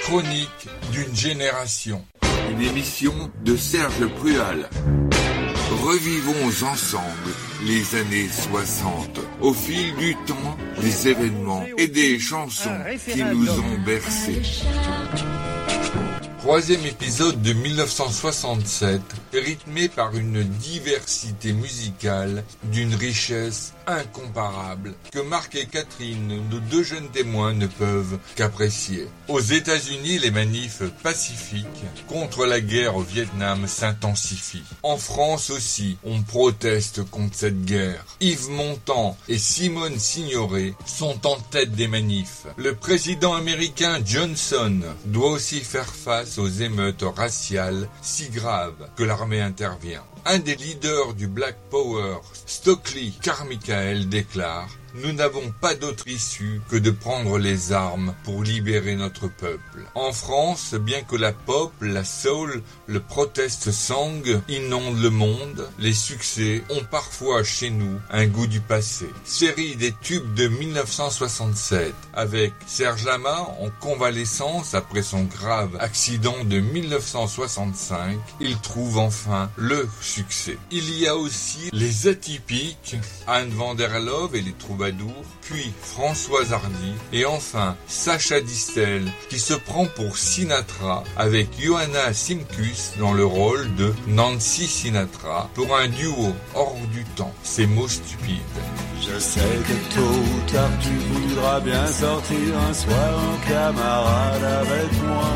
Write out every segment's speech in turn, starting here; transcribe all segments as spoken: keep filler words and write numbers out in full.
Chronique d'une génération. Une émission de Serge Prual. Revivons ensemble les années soixante. Au fil du temps, des événements et des chansons qui nous ont bercés. Troisième épisode de mille neuf cent soixante-sept, rythmé par une diversité musicale d'une richesse incomparable que Marc et Catherine, nos deux jeunes témoins, ne peuvent qu'apprécier. Aux États-Unis, les manifs pacifiques contre la guerre au Vietnam s'intensifient. En France aussi, on proteste contre cette guerre. Yves Montand et Simone Signoret sont en tête des manifs. Le président américain Johnson doit aussi faire face aux émeutes raciales si graves que l'armée intervient. Un des leaders du Black Power, Stokely Carmichael, déclare « Nous n'avons pas d'autre issue que de prendre les armes pour libérer notre peuple ». En France, bien que la pop, la soul, le protest song inondent le monde, les succès ont parfois chez nous un goût du passé. Série des tubes de mille neuf cent soixante-sept, avec Serge Lama en convalescence après son grave accident de mille neuf cent soixante-cinq, il trouve enfin le succès. Il y a aussi les atypiques, Anne van der Love et les Troubadours, puis Françoise Hardy, et enfin Sacha Distel, qui se prend pour Sinatra avec Johanna Simkus dans le rôle de Nancy Sinatra, pour un duo hors du temps, ces mots stupides. Je sais que tôt ou tard tu voudras bien sortir un soir en camarade avec moi.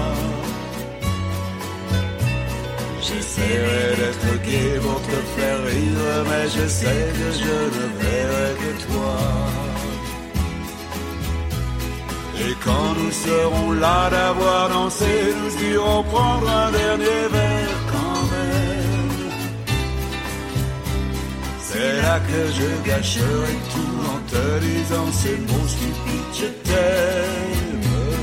J'essaierai d'être gai pour te faire rire, mais je sais que je ne verrai que toi. Et quand nous serons là d'avoir dansé, nous irons prendre un dernier verre quand même. C'est là que je gâcherai tout en te disant ces mots stupides, je t'aime.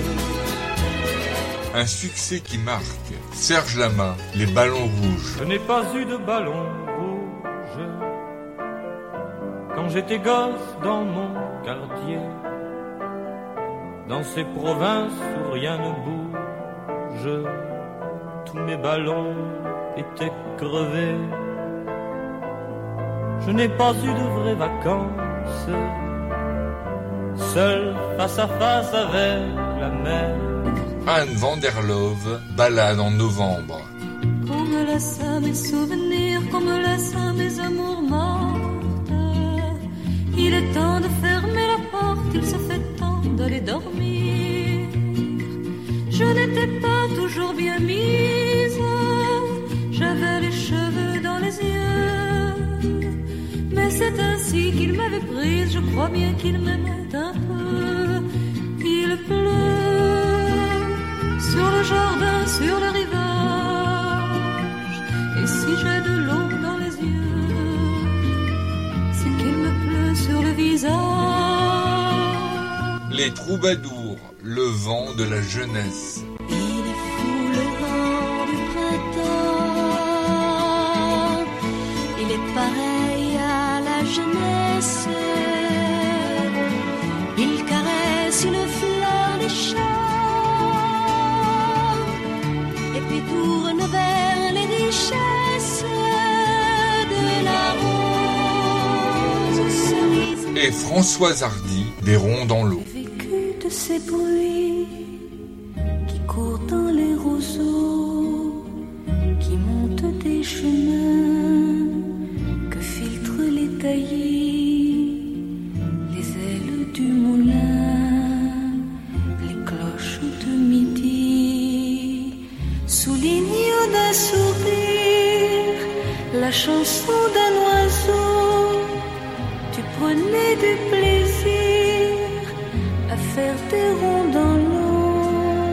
Un succès qui marque Serge Lama, les ballons rouges. Je n'ai pas eu de ballon rouge quand j'étais gosse dans mon quartier, dans ces provinces où rien ne bouge. Tous mes ballons étaient crevés. Je n'ai pas eu de vraies vacances, seul face à face avec la mer. Anne van der Love, Ballade en novembre. Qu'on me laisse mes souvenirs, qu'on me laisse mes amours mortes. Il est temps de fermer la porte, il se fait temps d'aller dormir. Je n'étais pas toujours bien mise, j'avais les cheveux dans les yeux. Mais c'est ainsi qu'il m'avait prise, je crois bien qu'il m'aimait un peu. Il pleut sur le jardin, sur le rivage, et si j'ai de l'eau dans les yeux, c'est qu'il me pleut sur le visage. Les Troubadours, le vent de la jeunesse. Il est fou le vent du printemps, il est pareil à la jeunesse, il caresse une fleur des champs et puis tourne vers les richesses de la rose cerise. Et Françoise Hardy, des ronds dans l'eau. J'ai vécu de ces bruits qui courent dans les roseaux, qui montent des chemins que filtrent les taillis, les ailes du moulin, les cloches de midi soulignent d'un sourire la chanson d'un oiseau. Tu prenais du plaisir à faire des ronds dans l'eau.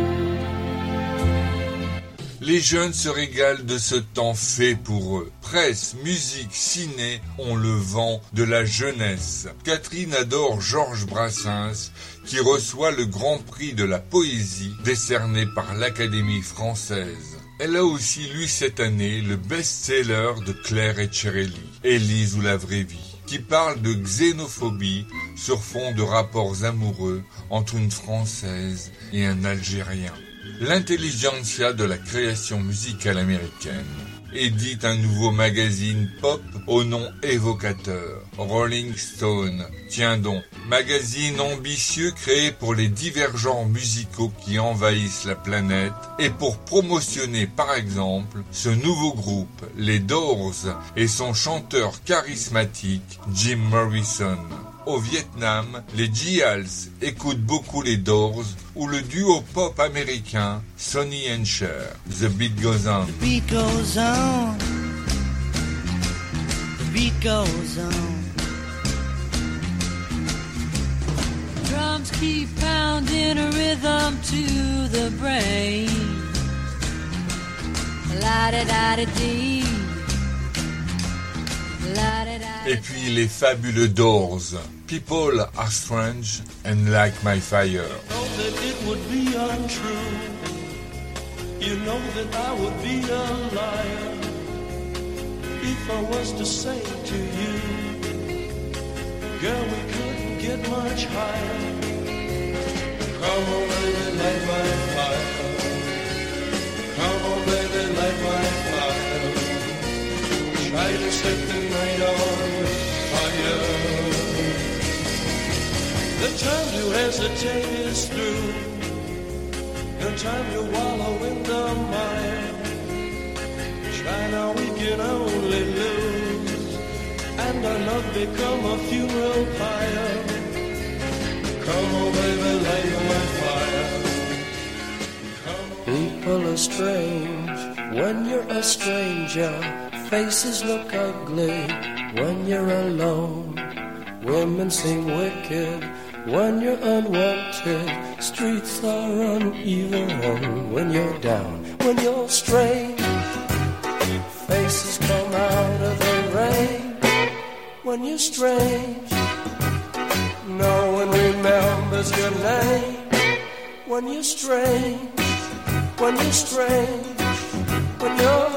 Les jeunes se régalent de ce temps fait pour eux. Presse, musique, ciné ont le vent de la jeunesse. Catherine adore Georges Brassens, qui reçoit le Grand Prix de la poésie décerné par l'Académie française. Elle a aussi lu cette année le best-seller de Claire Etcherelli, Élise ou la vraie vie, qui parle de xénophobie sur fond de rapports amoureux entre une Française et un Algérien. L'intelligentsia de la création musicale américaine édite un nouveau magazine pop au nom évocateur, Rolling Stone. Tiens donc, magazine ambitieux créé pour les divers genres musicaux qui envahissent la planète et pour promotionner par exemple ce nouveau groupe, les Doors, et son chanteur charismatique, Jim Morrison. Au Vietnam, les Gials écoutent beaucoup les Doors ou le duo pop américain Sonny and Cher. The beat goes on. The beat goes on. The beat goes on. Drums keep pounding a rhythm to the brain. La-da-da-da-dee. Et puis les fabuleux Doors. People are strange and like my fire. You know that it would be untrue. You know that I would be a liar if I was to say to you, girl, we couldn't get much higher. Come on, baby, light my fire. Come on, baby, light my fire. Try to set the night on fire. The time to hesitate is through. No time to wallow in the mire. Try now, we can only lose, and our love become a funeral pyre. Come on, baby, light my fire. People are strange when you're a stranger. Faces look ugly when you're alone. Women seem wicked when you're unwanted. Streets are uneven when you're down. When you're strange, faces come out of the rain. When you're strange, no one remembers your name. When you're strange, when you're strange, when you're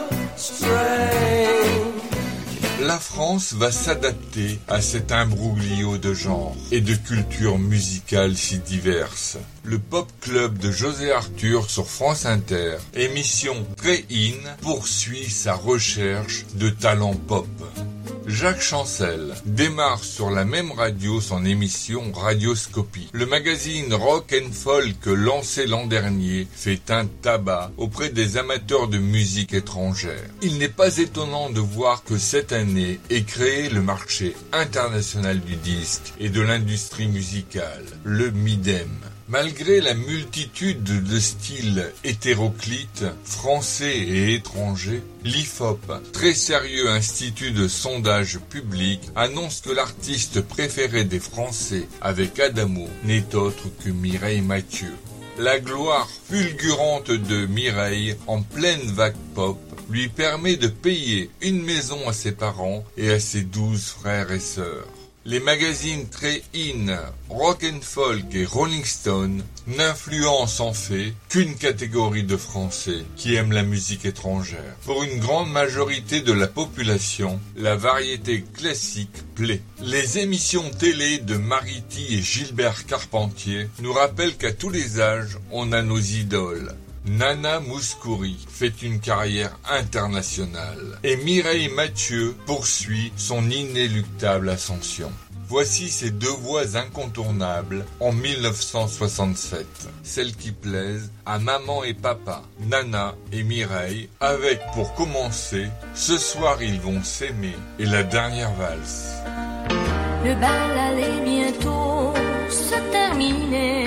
La France va s'adapter à cet imbroglio de genres et de cultures musicales si diverses. Le Pop Club de José Arthur sur France Inter, émission très in, poursuit sa recherche de talents pop. Jacques Chancel démarre sur la même radio son émission Radioscopie. Le magazine Rock and Folk lancé l'an dernier fait un tabac auprès des amateurs de musique étrangère. Il n'est pas étonnant de voir que cette année est créé le marché international du disque et de l'industrie musicale, le MIDEM. Malgré la multitude de styles hétéroclites, français et étrangers, l'I F O P, très sérieux institut de sondage public, annonce que l'artiste préféré des Français avec Adamo n'est autre que Mireille Mathieu. La gloire fulgurante de Mireille, en pleine vague pop, lui permet de payer une maison à ses parents et à ses douze frères et sœurs. Les magazines très in, Rock and Folk et Rolling Stone n'influencent en fait qu'une catégorie de Français qui aiment la musique étrangère. Pour une grande majorité de la population, la variété classique plaît. Les émissions télé de Mariti et Gilbert Carpentier nous rappellent qu'à tous les âges, on a nos idoles. Nana Mouskouri fait une carrière internationale et Mireille Mathieu poursuit son inéluctable ascension. Voici ces deux voix incontournables en mille neuf cent soixante-sept, celles qui plaisent à maman et papa, Nana et Mireille, avec pour commencer « Ce soir ils vont s'aimer » et la dernière valse. Le bal allait bientôt se terminer.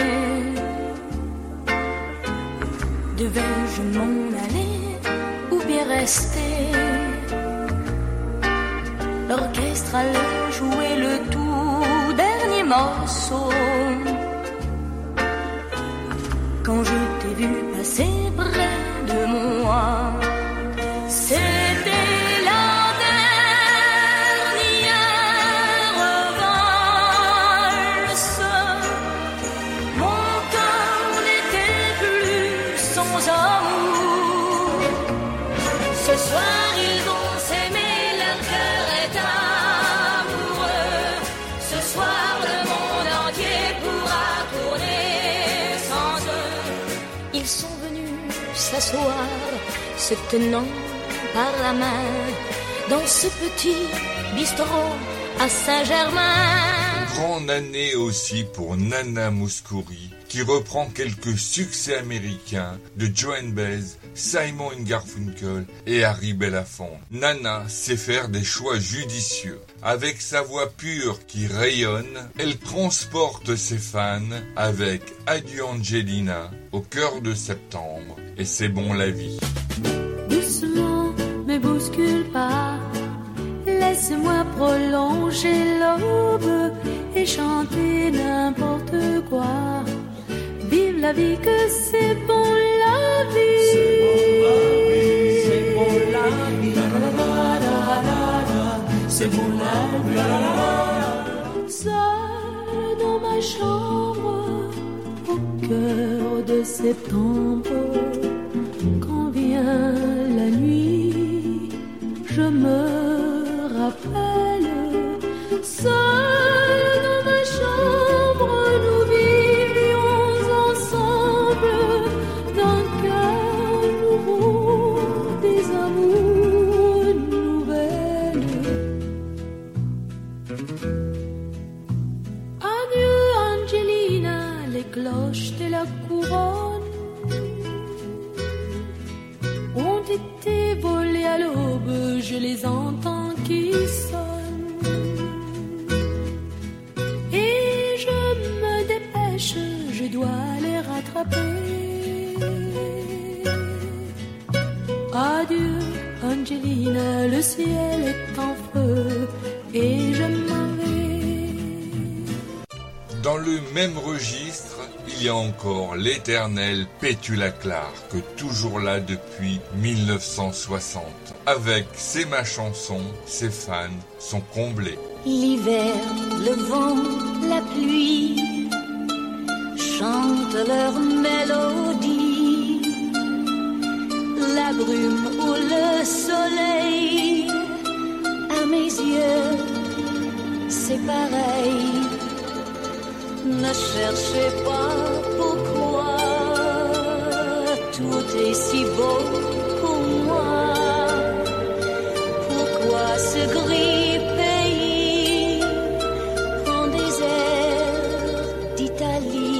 Devais-je m'en aller ou bien rester? L'orchestre allait jouer le tout dernier morceau. Quand je t'ai vu passer près de moi, c'était la dernière valse. Mon cœur n'était plus sans amour. Ce soir ils vont s'aimer, leur cœur est amoureux. Ce soir le monde entier pourra tourner sans eux. Ils sont venus s'asseoir, se tenant par la main, dans ce petit bistrot à Saint-Germain. Grande année aussi pour Nana Mouskouri, qui reprend quelques succès américains de Joan Baez, Simon and Garfunkel et Harry Belafonte. Nana sait faire des choix judicieux. Avec sa voix pure qui rayonne, elle transporte ses fans avec Adieu Angelina, Au cœur de septembre et C'est bon la vie. Doucement, me bouscule pas, laisse-moi prolonger l'aube et chanter n'importe quoi. Vive la vie, que c'est bon la vie. C'est bon la vie. C'est bon la vie. Seul dans ma chambre, au cœur de septembre, quand vient la nuit, je me rappelle. Seul dans ma chambre, nous vivions ensemble d'un cœur nouveau, des amours nouvelles. Adieu Angelina, les cloches de la couronne ont été volées à l'aube, je les entends qui sonnent. Je dois les rattraper. Adieu Angelina, le ciel est en feu et je m'en vais. Dans le même registre, il y a encore l'éternel Petula Clark, toujours là depuis mille neuf cent soixante. Avec C'est ma chanson, ses fans sont comblés. L'hiver, le vent, la pluie chantent leur mélodie, la brume ou le soleil, à mes yeux, c'est pareil. Ne cherchez pas pourquoi, tout est si beau pour moi. Pourquoi ce gris pays prend des airs d'Italie?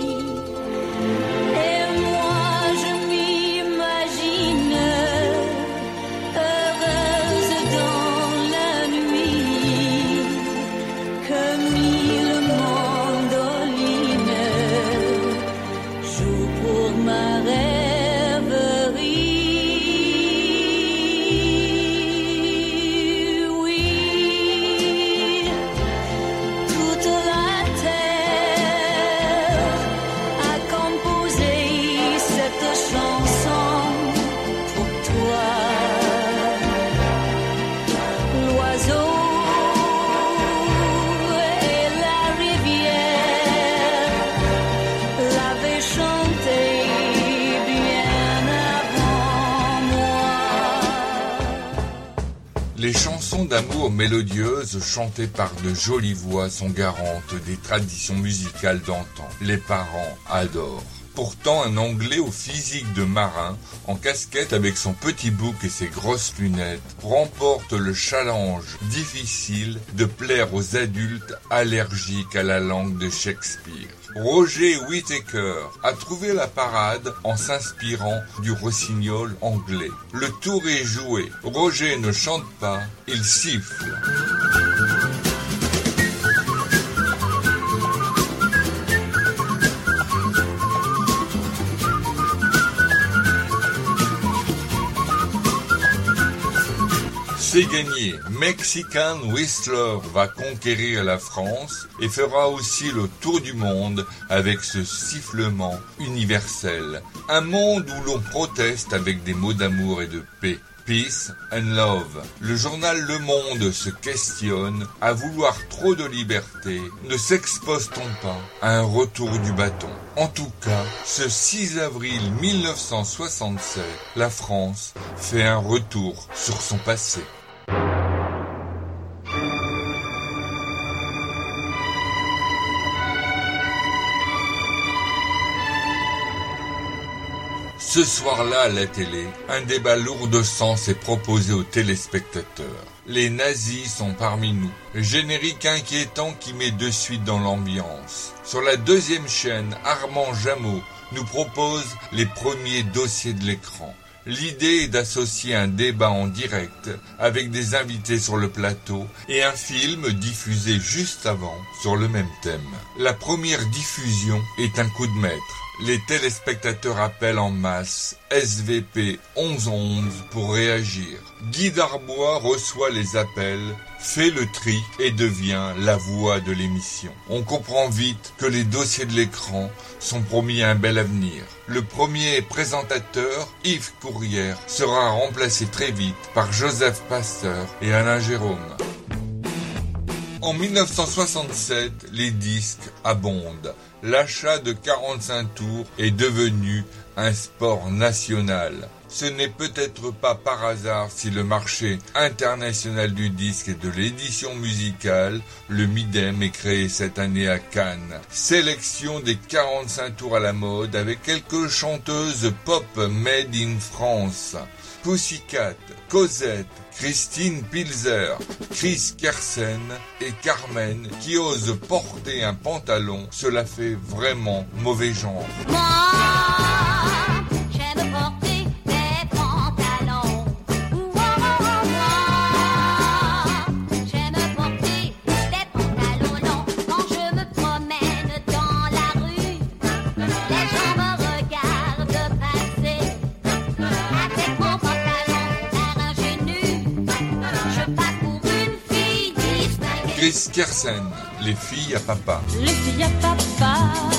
Les chansons d'amour mélodieuses chantées par de jolies voix sont garantes des traditions musicales d'antan. Les parents adorent. Pourtant, un Anglais au physique de marin, en casquette avec son petit bouc et ses grosses lunettes, remporte le challenge difficile de plaire aux adultes allergiques à la langue de Shakespeare. Roger Whittaker a trouvé la parade en s'inspirant du rossignol anglais. Le tour est joué. Roger ne chante pas, il siffle. C'est gagné. Mexican Whistler va conquérir la France et fera aussi le tour du monde avec ce sifflement universel. Un monde où l'on proteste avec des mots d'amour et de paix. Peace and Love. Le journal Le Monde se questionne, à vouloir trop de liberté, ne s'expose-t-on pas à un retour du bâton? En tout cas, ce six avril mille neuf cent soixante-sept, la France fait un retour sur son passé. Ce soir-là, à la télé, un débat lourd de sens est proposé aux téléspectateurs. Les nazis sont parmi nous. Générique inquiétant qui met de suite dans l'ambiance. Sur la deuxième chaîne, Armand Jameau nous propose les premiers dossiers de l'écran. L'idée est d'associer un débat en direct avec des invités sur le plateau et un film diffusé juste avant sur le même thème. La première diffusion est un coup de maître. Les téléspectateurs appellent en masse S V P onze onze pour réagir. Guy Darbois reçoit les appels, fait le tri et devient la voix de l'émission. On comprend vite que les dossiers de l'écran sont promis à un bel avenir. Le premier présentateur, Yves Courrière, sera remplacé très vite par Joseph Pasteur et Alain Jérôme. En mille neuf cent soixante-sept, les disques abondent. L'achat de quarante-cinq tours est devenu un sport national. Ce n'est peut-être pas par hasard si le marché international du disque et de l'édition musicale, le MIDEM, est créé cette année à Cannes. Sélection des quarante-cinq tours à la mode avec quelques chanteuses pop made in France. Pussycat, Cosette, Christine Pilzer, Chris Kersen et Carmen qui osent porter un pantalon, cela fait vraiment mauvais genre. Moi, j'aime porter des pantalons. Moi, j'aime porter des pantalons longs. Quand je me promène dans la rue, les gens me regardent passer avec mon pantalon l'air ingénu. Je passe pour une fille distinguée. Chris Kersen, les filles à papa. Les filles à papa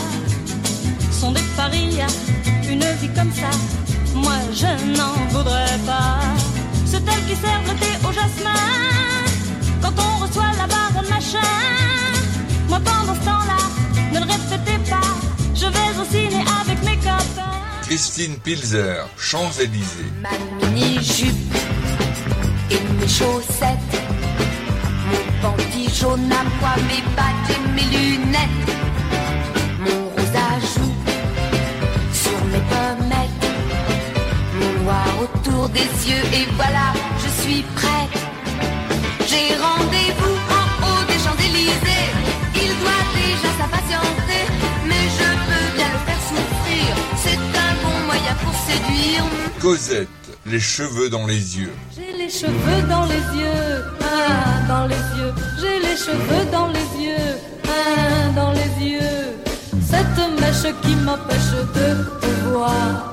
sont des parias, une vie comme ça, moi je n'en voudrais pas. C'est elles qui servent le thé au jasmin, quand on reçoit la barre de machin. Moi pendant ce temps-là, ne le répétez pas, je vais au ciné avec mes copains. Christine Pilzer, Champs-Élysées. Ma mini-jupe et mes chaussettes, mon panty jaune à moi, mes bagues et mes lunettes, mon rose à joues sur mes pommettes, mon noir autour des yeux, et voilà, je suis prête. J'ai rendez-vous en haut des Champs-Élysées. Il doit déjà s'impatienter, mais je peux bien le faire souffrir. C'est un bon moyen pour séduire. Cosette, les cheveux dans les yeux. J'ai les cheveux dans les yeux, ah, dans les yeux. J'ai les cheveux dans les yeux, ah, dans les yeux. Cette mèche qui m'empêche de te voir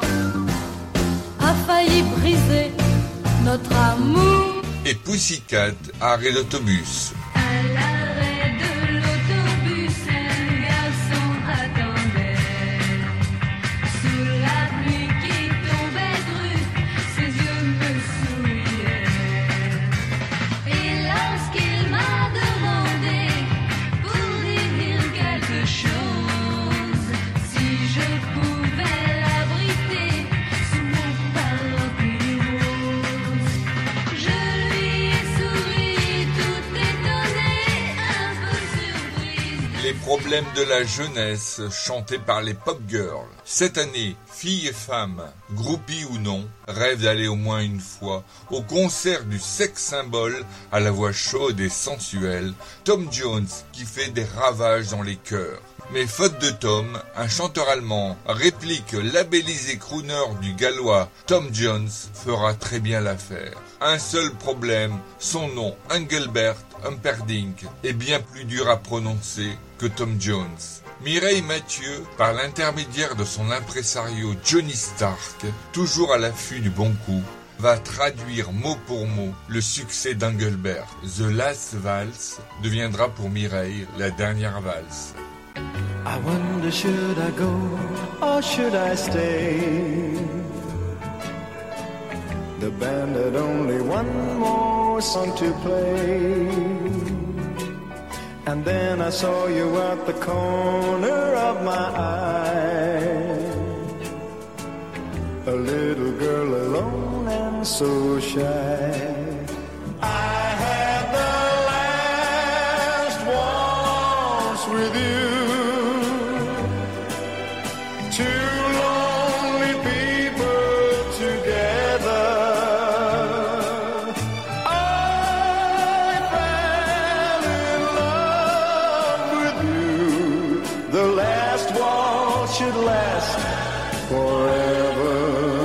a failli briser notre amour. Et Pussycat, arrêt d'autobus. À l'arrêt de l'autobus, un garçon attendait. Sous la pluie qui tombait drue, ses yeux me souriaient. Et lorsqu'il m'a demandé pour dire quelque chose, si je pouvais l'abriter sous mon parapluie rose, je lui ai souri tout étonné, un peu surprise. Les problèmes de la jeunesse, chantés par les pop girls. Cette année, filles et femmes, groupies ou non, rêvent d'aller au moins une fois au concert du sex symbole à la voix chaude et sensuelle, Tom Jones, qui fait des ravages dans les cœurs. Mais faute de Tom, un chanteur allemand réplique labellisé crooner du gallois Tom Jones fera très bien l'affaire. Un seul problème, son nom Engelbert Humperdinck est bien plus dur à prononcer que Tom Jones. Mireille Mathieu, par l'intermédiaire de son impresario Johnny Stark, toujours à l'affût du bon coup, va traduire mot pour mot le succès d'Engelbert. The Last Valse deviendra pour Mireille la dernière valse. I wonder should I go or should I stay? The band had only one more song to play. And then I saw you at the corner of my eye. A little girl alone and so shy. I had the last waltz with you. Two lonely people all should last forever.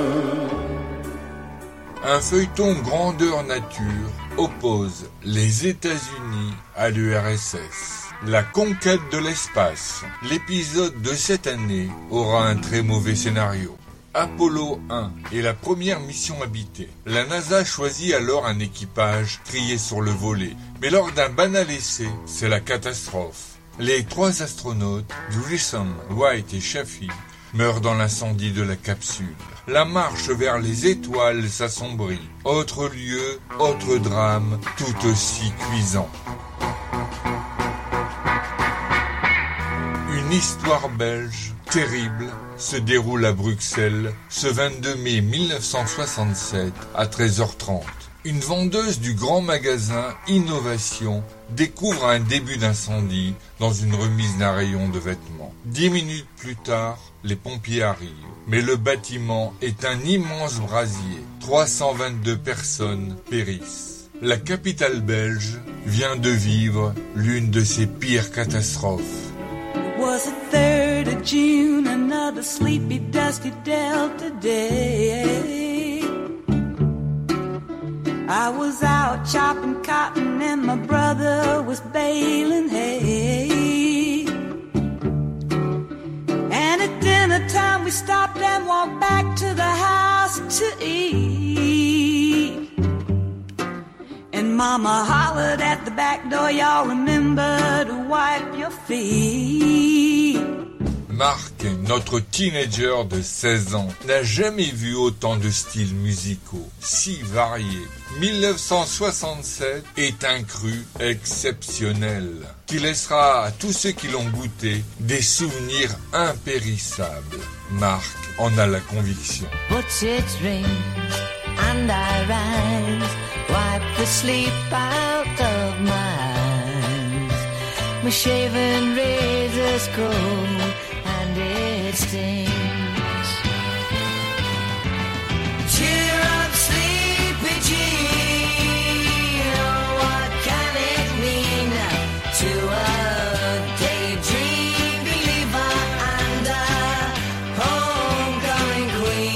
Un feuilleton grandeur nature oppose les États-Unis à l'U R S S. La conquête de l'espace. L'épisode de cette année aura un très mauvais scénario. Apollo un est la première mission habitée. La NASA choisit alors un équipage trié sur le volet. Mais lors d'un banal essai, c'est la catastrophe. Les trois astronautes, Grissom, White et Chaffee, meurent dans l'incendie de la capsule. La marche vers les étoiles s'assombrit. Autre lieu, autre drame, tout aussi cuisant. Une histoire belge terrible se déroule à Bruxelles ce vingt-deux mai mille neuf cent soixante-sept à treize heures trente. Une vendeuse du grand magasin Innovation découvre un début d'incendie dans une remise d'un rayon de vêtements. Dix minutes plus tard, les pompiers arrivent. Mais le bâtiment est un immense brasier. trois cent vingt-deux personnes périssent. La capitale belge vient de vivre l'une de ses pires catastrophes. It was the third of June, another sleepy, dusty Delta day. I was out chopping cotton and my brother was baling hay. And at dinner time we stopped and walked back to the house to eat. And Mama hollered at the back door, y'all remember to wipe your feet. Marc, notre teenager de seize ans, n'a jamais vu autant de styles musicaux, si variés. mille neuf cent soixante-sept est un cru exceptionnel, qui laissera à tous ceux qui l'ont goûté des souvenirs impérissables. Marc en a la conviction. But it's rain and I rise, wipe the sleep out of my eyes. My shaven razor's cold and it stings. Cheer up, sleepy Jean. Oh, what can it mean to a daydream believer and a homecoming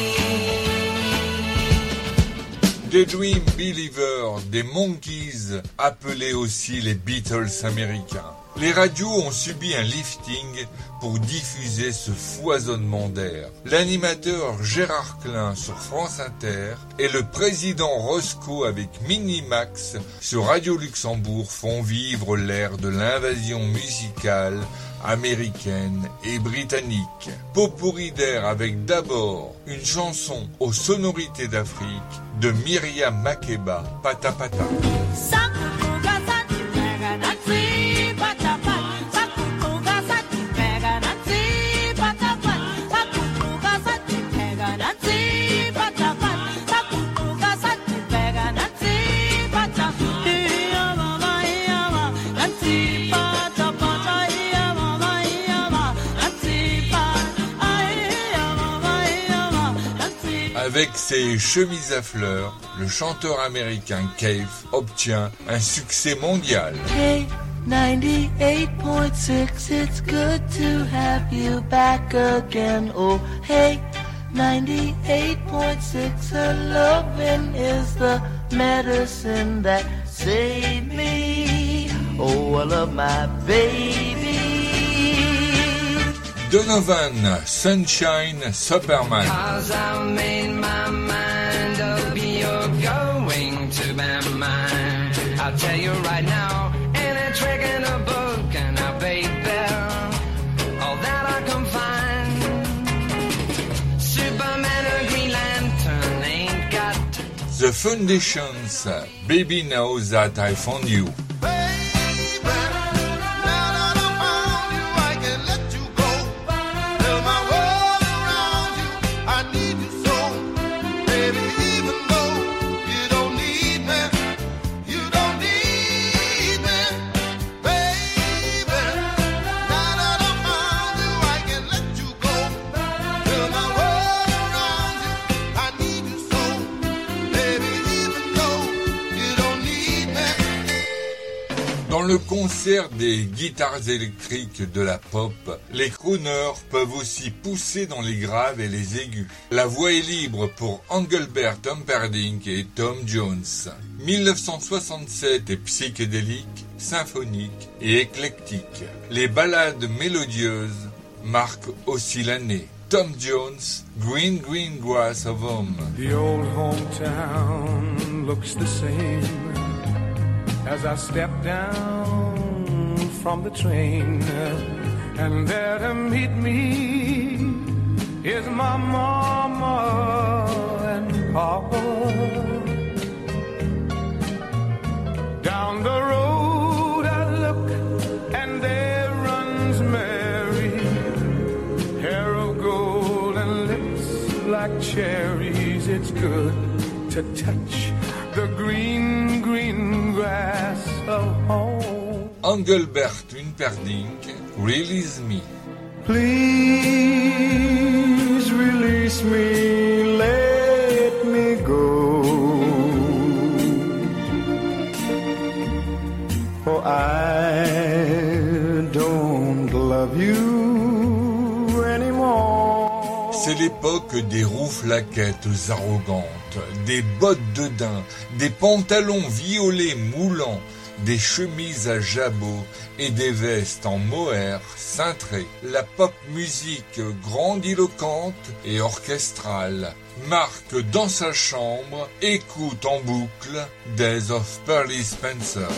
queen? Daydream Believer des Monkees, appelés aussi les Beatles américains. Les radios ont subi un lifting pour diffuser ce foisonnement d'air. L'animateur Gérard Klein sur France Inter et le président Roscoe avec Minimax sur Radio Luxembourg font vivre l'ère de l'invasion musicale américaine et britannique. Potpourri d'air avec d'abord une chanson aux sonorités d'Afrique de Myriam Makeba, Pata Pata. Avec ses chemises à fleurs, le chanteur américain Cave obtient un succès mondial. Hey, ninety-eight point six, it's good to have you back again. Oh, hey, ninety-eight point six, her loving is the medicine that saved me. Oh, I love my baby. Donovan, Sunshine, Superman. Cause I made my mind up, you're going to be mine. I'll tell you right now, ain't a trick in a book, and I baby, all that I can find. Superman or Green Lantern ain't got. The Foundations, Baby Knows That I Found You. le concert des guitares électriques de la pop, les crooners peuvent aussi pousser dans les graves et les aigus. La voix est libre pour Engelbert Humperdinck et Tom Jones. mille neuf cent soixante-sept est psychédélique, symphonique et éclectique. Les ballades mélodieuses marquent aussi l'année. Tom Jones, Green Green Grass of Home. The old hometown looks the same as I step down from the train, and there to meet me is my mama and papa. Down the road I look and there runs Mary, hair of gold and lips like cherries. It's good to touch the green, green grass of home. Engelbert Humperdinck, Release Me. Please release me, let me go, for I don't love you anymore. C'est l'époque des rouflaquettes arrogantes, des bottes de daim, des pantalons violets moulants, des chemises à jabot et des vestes en mohair cintrées. La pop musique grandiloquente et orchestrale. Marc dans sa chambre écoute en boucle Days of Pearly Spencer.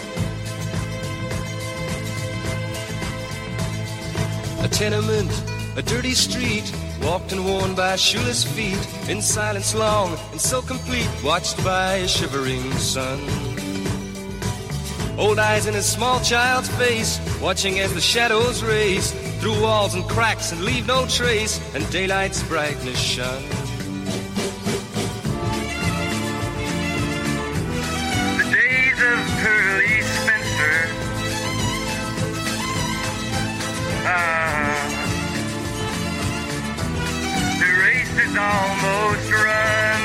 A tenement, a dirty street, walked and worn by shoeless feet, in silence long and so complete, watched by a shivering sun. Old eyes in a small child's face, watching as the shadows race through walls and cracks and leave no trace, and daylight's brightness shone. The days of Pearly Spencer, ah, the race is almost run.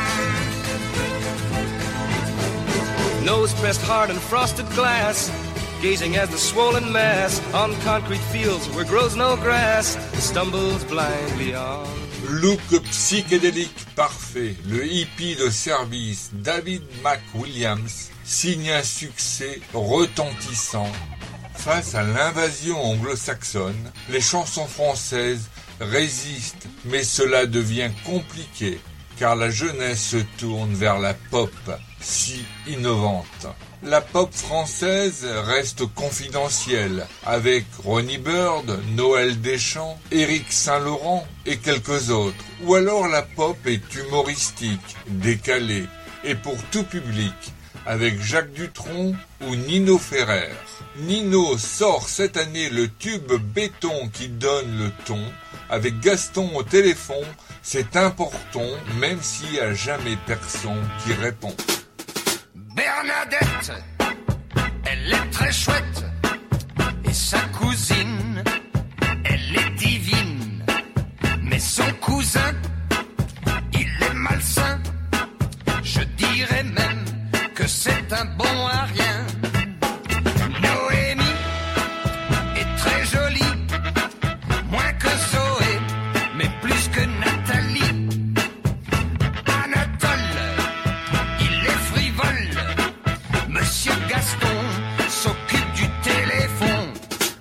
Nose pressed hard in frosted glass, gazing as the swollen mass on concrete fields where grows no grass stumbles blindly on. Look psychédélique parfait, le hippie de service David McWilliams signe un succès retentissant. Face à l'invasion anglo-saxonne, les chansons françaises résistent, mais cela devient compliqué, car la jeunesse se tourne vers la pop, si innovante. La pop française reste confidentielle, avec Ronnie Bird, Noël Deschamps, Éric Saint-Laurent et quelques autres. Ou alors la pop est humoristique, décalée, et pour tout public, avec Jacques Dutronc ou Nino Ferrer. Nino sort cette année le tube béton qui donne le ton, avec Gaston au téléphone, c'est important, même s'il n'y a jamais personne qui répond. Bernadette, elle est très chouette, et sa cousine, elle est divine, mais son cousin, il est malsain, je dirais même que c'est un bon à rien. Noémie est très jolie, moins que Zoé, mais plus que Nathalie. Anatole, il est frivole, Monsieur Gaston s'occupe du téléphone.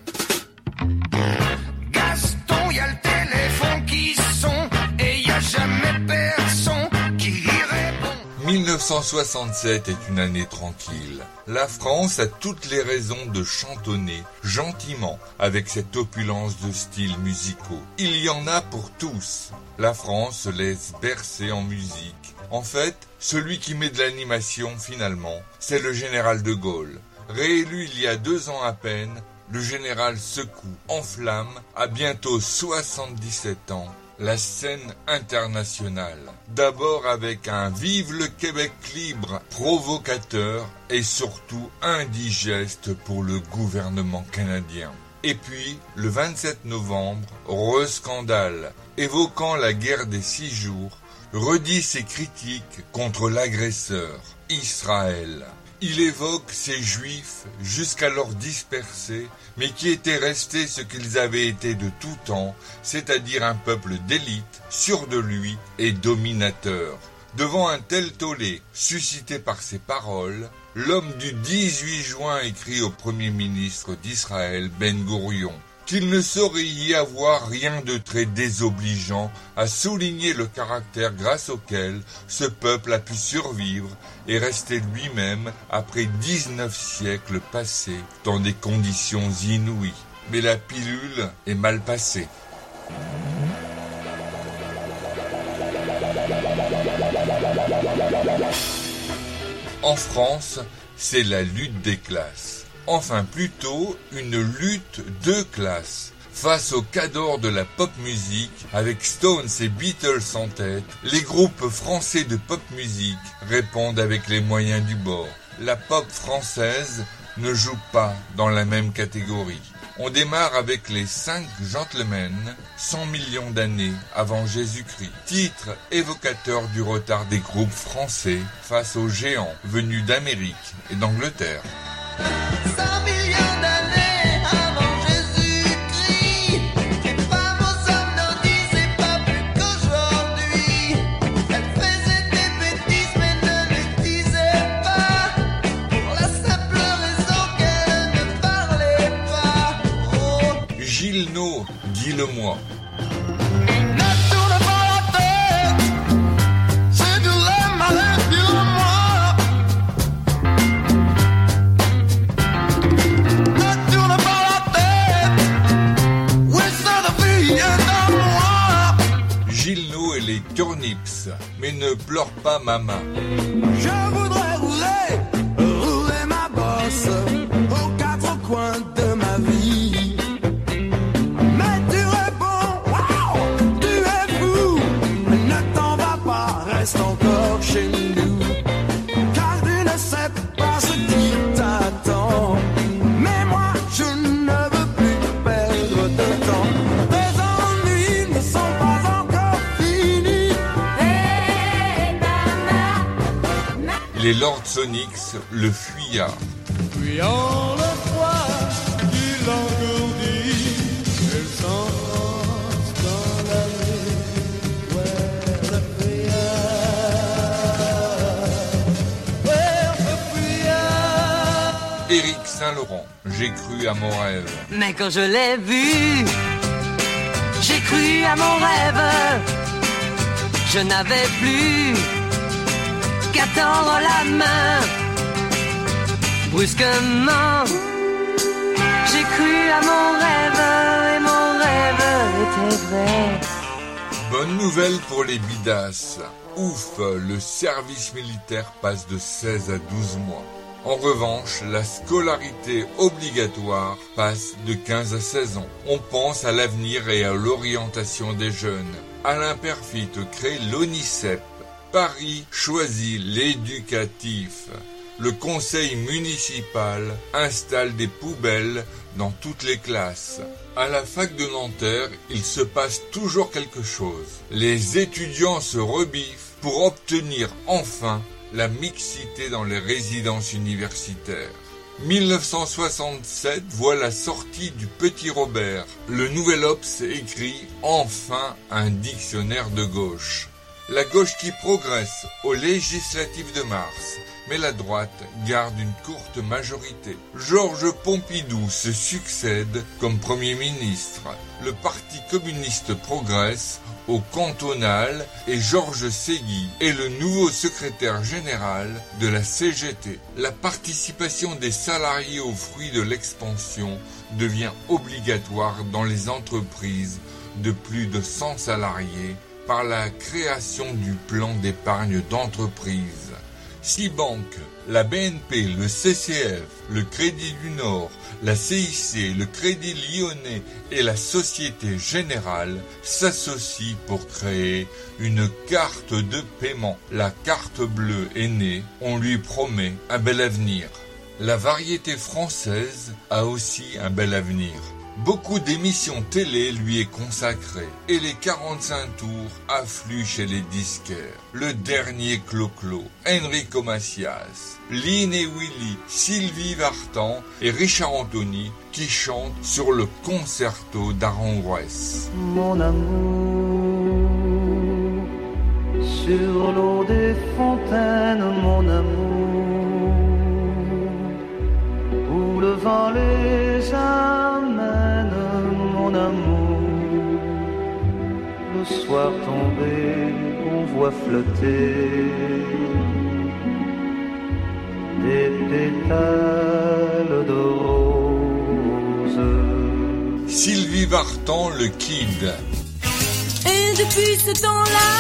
Gaston, y a le téléphone qui sonne, et y a jamais personne qui y répond. mille neuf cent soixante-sept est une année tranquille. La France a toutes les raisons de chantonner gentiment avec cette opulence de styles musicaux. Il y en a pour tous. La France se laisse bercer en musique. En fait, celui qui met de l'animation finalement, c'est le général de Gaulle. Réélu il y a deux ans à peine, le général secoue, enflamme, à bientôt soixante-dix-sept ans, la scène internationale. D'abord avec un Vive le Québec libre provocateur et surtout indigeste pour le gouvernement canadien. Et puis, le vingt-sept novembre, re-scandale, évoquant la guerre des six jours, redit ses critiques contre l'agresseur, Israël. Il évoque ces juifs jusqu'alors dispersés, mais qui étaient restés ce qu'ils avaient été de tout temps, c'est-à-dire un peuple d'élite, sûr de lui et dominateur. Devant un tel tollé, suscité par ces paroles, l'homme du dix-huit juin écrit au Premier ministre d'Israël, Ben Gourion, qu'il ne saurait y avoir rien de très désobligeant à souligner le caractère grâce auquel ce peuple a pu survivre et rester lui-même après dix-neuf siècles passés dans des conditions inouïes. Mais la pilule est mal passée. En France, c'est la lutte des classes. Enfin plutôt une lutte de classes. Face au cador de la pop musique, avec Stones et Beatles en tête, les groupes français de pop musique répondent avec les moyens du bord. La pop française ne joue pas dans la même catégorie. On démarre avec les cinq Gentlemen, cent millions d'années avant Jésus-Christ. Titre évocateur du retard des groupes français face aux géants venus d'Amérique et d'Angleterre. cent millions d'années avant Jésus-Christ, les femmes aux hommes nordiques, c'est pas plus qu'aujourd'hui. Elles faisaient des bêtises mais ne les disaient pas, pour la simple raison qu'elles ne parlaient pas. Oh. Gilles No, dis-le-moi. Ne tourne pas la tête, c'est du lait malin, dis-le-moi. Gilles No et les Turnips, mais ne pleure pas maman. Je voudrais rouler, rouler ma bosse aux quatre coins de ma vie. Mais tu réponds, wow, tu es fou, mais ne t'en vas pas, reste encore chez nous. Car tu ne sais pas ce qui t'attend. Mais moi, je ne veux plus perdre de temps. Tes ennuis ne sont pas encore finis. Les Lord Sonics, le fuyard. Fuyant le froid qui l'engourdit, elle s'enfonce dans la nuit. Ouais, le fuyard, ouais, le fuyard. Éric Saint-Laurent, j'ai cru à mon rêve. Mais quand je l'ai vu, j'ai cru à mon rêve. Je n'avais plus qu'à tendre la main. Brusquement, j'ai cru à mon rêve et mon rêve était vrai. Bonne nouvelle pour les bidasses. Ouf, le service militaire passe de seize à douze mois. En revanche, la scolarité obligatoire passe de quinze à seize ans. On pense à l'avenir et à l'orientation des jeunes. Alain Perfit crée l'ONICEP. Paris choisit l'éducatif. Le conseil municipal installe des poubelles dans toutes les classes. À la fac de Nanterre, il se passe toujours quelque chose. Les étudiants se rebiffent pour obtenir enfin la mixité dans les résidences universitaires. mille neuf cent soixante-sept voit la sortie du Petit Robert. Le Nouvel Obs écrit enfin un dictionnaire de gauche. La gauche qui progresse aux législatives de mars, mais la droite garde une courte majorité. Georges Pompidou se succède comme Premier ministre. Le Parti communiste progresse au cantonal et Georges Ségui est le nouveau secrétaire général de la C G T. La participation des salariés aux fruits de l'expansion devient obligatoire dans les entreprises de plus de cent salariés par la création du plan d'épargne d'entreprise. Six banques, la B N P, le C C F, le Crédit du Nord, la C I C, le Crédit Lyonnais et la Société Générale s'associent pour créer une carte de paiement. La carte bleue est née, on lui promet un bel avenir. La variété française a aussi un bel avenir. Beaucoup d'émissions télé lui est consacrée et les quarante-cinq tours affluent chez les disquaires. Le dernier Clo-Clo, Enrico Macias, Lynn et Willy, Sylvie Vartan et Richard Anthony qui chantent sur le concerto d'Aranjuez. Mon amour, sur l'eau des fontaines, mon amour, où le vent les amène, mon amour. Le soir tombé, on voit flotter des pétales de rose. Sylvie Vartan, le Kid. Et depuis ce temps-là,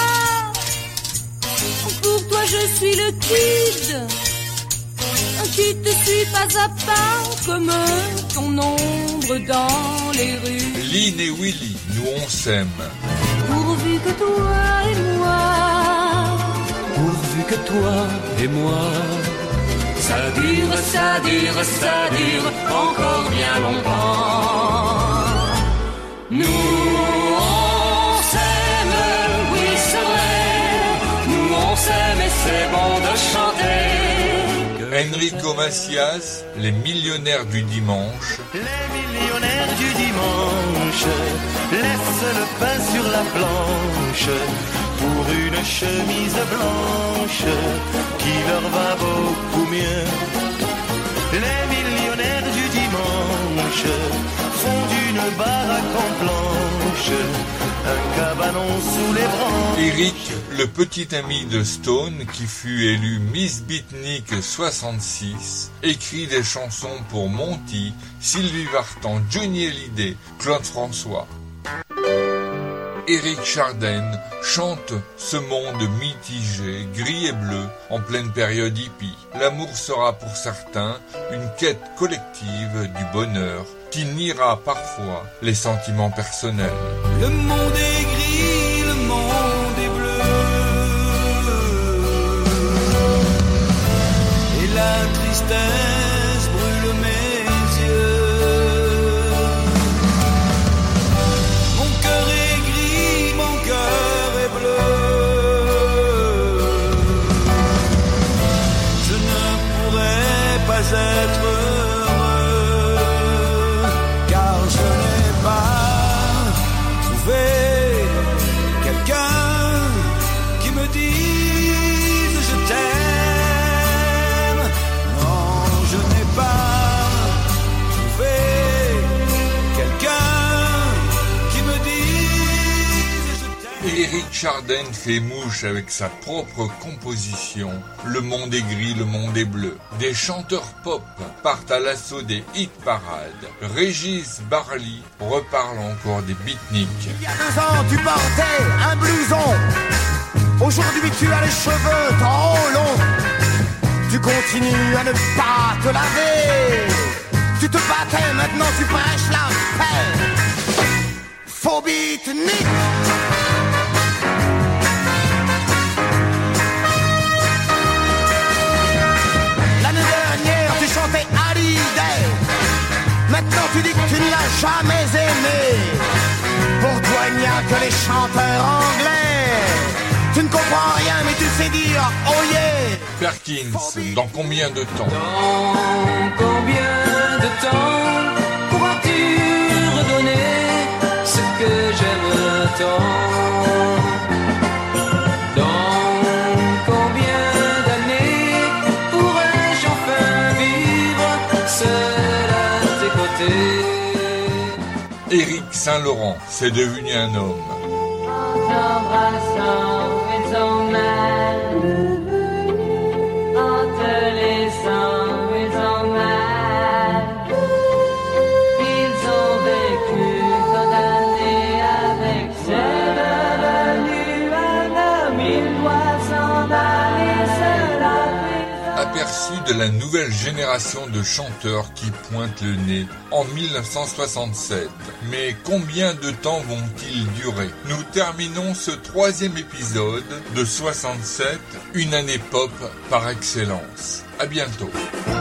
pour toi je suis le Kid, qui te suit pas à pas comme ton ombre dans les rues. Lynn et Willy, nous on s'aime. Pourvu que toi et moi, Pourvu que toi et moi, ça dure, ça dure, ça dure encore bien longtemps. Nous on s'aime, oui c'est vrai, nous on s'aime et c'est bon de chanter. Enrico Macias, les millionnaires du dimanche. Les millionnaires du dimanche laissent le pain sur la planche pour une chemise blanche qui leur va beaucoup mieux. Les millionnaires du dimanche font d'une baraque en planche un cabanon sous les branches. Eric, le petit ami de Stone qui fut élu Miss Beatnik soixante-six, écrit des chansons pour Monty, Sylvie Vartan, Johnny Hallyday, Claude François. Éric Chardin chante ce monde mitigé, gris et bleu, en pleine période hippie. L'amour sera pour certains une quête collective du bonheur qui niera parfois les sentiments personnels. Le monde est gris, le monde est bleu, et la tristesse brûle mes yeux. Mon cœur est gris, mon cœur est bleu. Je ne pourrais pas être heureux, car je n'ai pas trouvé quelqu'un qui me dise je t'aime. Non, je n'ai pas trouvé quelqu'un qui me dise je t'aime. Éric Chardin fait mouche avec sa propre composition. Le monde est gris, le monde est bleu. Des chanteurs pop partent à l'assaut des hit parades. Régis Barley reparle encore des beatniks. Il y a deux ans, tu portais un blouson. Aujourd'hui, tu as les cheveux trop longs. Tu continues à ne pas te laver. Tu te battais, maintenant tu prêches la paix. Faux beatnik. L'année dernière, tu chantais Hallyday. Maintenant, tu dis que tu ne l'as jamais aimé. Pour toi, il n'y a que les chanteurs anglais. Tu ne comprends rien, mais tu sais dire oh yeah. Perkins, dans combien de temps? Dans combien de temps pourras-tu redonner ce que j'aime tant? Dans combien d'années pourrais-je enfin vivre seul à tes côtés? Éric Saint-Laurent, c'est devenu un homme. En te laissant, ils ont mal. Ils ont vécu condamnés avec c'est devenu un homme. Il doit s'en aller seul à prison. Aperçu de la nouvelle génération de chanteurs qui pointent le nez en mille neuf cent soixante-sept. Mais combien de temps vont-ils durer? Nous terminons ce troisième épisode de soixante-sept, une année pop par excellence. À bientôt.